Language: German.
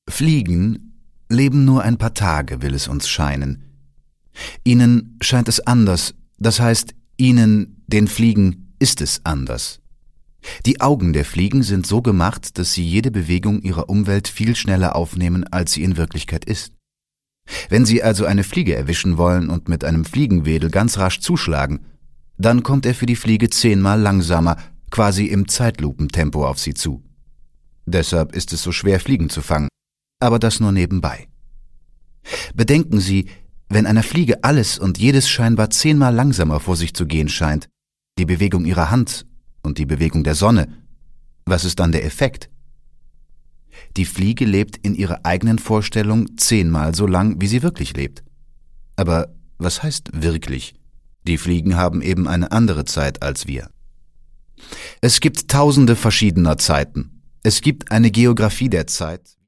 Fliegen leben nur ein paar Tage, will es uns scheinen. Ihnen scheint es anders, das heißt, ihnen, den Fliegen, ist es anders. Die Augen der Fliegen sind so gemacht, dass sie jede Bewegung ihrer Umwelt viel schneller aufnehmen, als sie in Wirklichkeit ist. Wenn Sie also eine Fliege erwischen wollen und mit einem Fliegenwedel ganz rasch zuschlagen, dann kommt er für die Fliege 10-mal langsamer, quasi im Zeitlupentempo auf sie zu. Deshalb ist es so schwer, Fliegen zu fangen, aber das nur nebenbei. Bedenken Sie, wenn einer Fliege alles und jedes scheinbar 10-mal langsamer vor sich zu gehen scheint, die Bewegung ihrer Hand und die Bewegung der Sonne, was ist dann der Effekt? Die Fliege lebt in ihrer eigenen Vorstellung 10-mal so lang, wie sie wirklich lebt. Aber was heißt wirklich? Die Fliegen haben eben eine andere Zeit als wir. Es gibt tausende verschiedener Zeiten. Es gibt eine Geographie der Zeit.